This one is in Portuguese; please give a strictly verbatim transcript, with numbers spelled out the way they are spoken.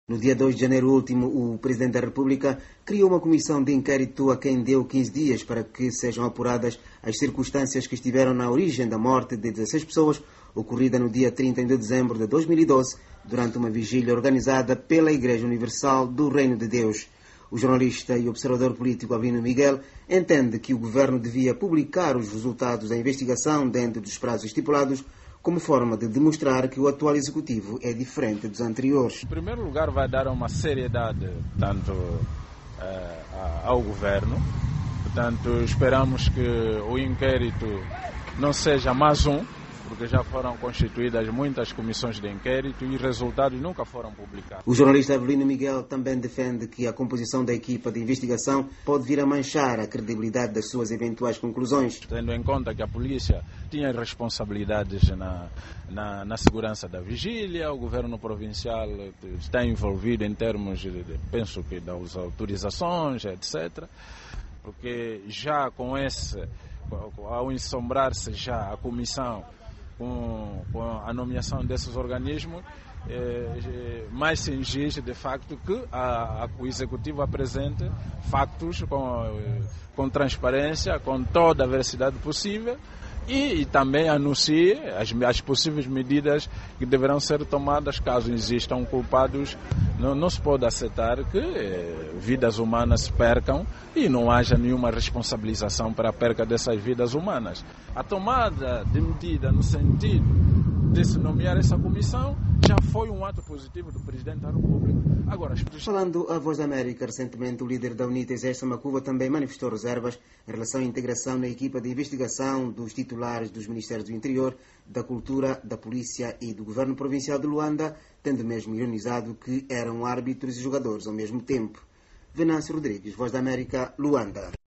No dia dois de janeiro último, o Presidente da República criou uma comissão de inquérito a quem deu quinze dias para que sejam apuradas as circunstâncias que estiveram na origem da morte de dezesseis pessoas, ocorrida no dia trinta de dezembro de dois mil e doze, durante uma vigília organizada pela Igreja Universal do Reino de Deus. O jornalista e observador político Albino Miguel entende que o governo devia publicar os resultados da investigação dentro dos prazos estipulados, como forma de demonstrar que o atual executivo é diferente dos anteriores. Em primeiro lugar, vai dar uma seriedade tanto eh, ao governo. Portanto, esperamos que o inquérito não seja mais um, porque já foram constituídas muitas comissões de inquérito e os resultados nunca foram publicados. O jornalista Albino Miguel também defende que a composição da equipa de investigação pode vir a manchar a credibilidade das suas eventuais conclusões. Tendo em conta que a polícia tinha responsabilidades na, na, na segurança da vigília, o governo provincial está envolvido em termos, de, penso que das autorizações, etcétera. Porque já com esse, ao ensombrar-se já a comissão, Com, com a nomeação desses organismos, eh, mais se exige de facto que a, a, o Executivo apresente factos com, com transparência, com toda a veracidade possível e, e também anuncie as, as possíveis medidas que deverão ser tomadas caso existam culpados. Não, não se pode aceitar que eh, vidas humanas se percam e não haja nenhuma responsabilização para a perca dessas vidas humanas. A tomada de medida no sentido de se nomear essa comissão já foi um ato positivo do Presidente da República. Agora, as... Falando à Voz da América, recentemente o líder da UNITA, Gerson Macuba, também manifestou reservas em relação à integração na equipa de investigação dos titulares dos Ministérios do Interior, da Cultura, da Polícia e do Governo Provincial de Luanda, tendo mesmo ironizado que eram árbitros e jogadores ao mesmo tempo. Venâncio Rodrigues, Voz da América, Luanda.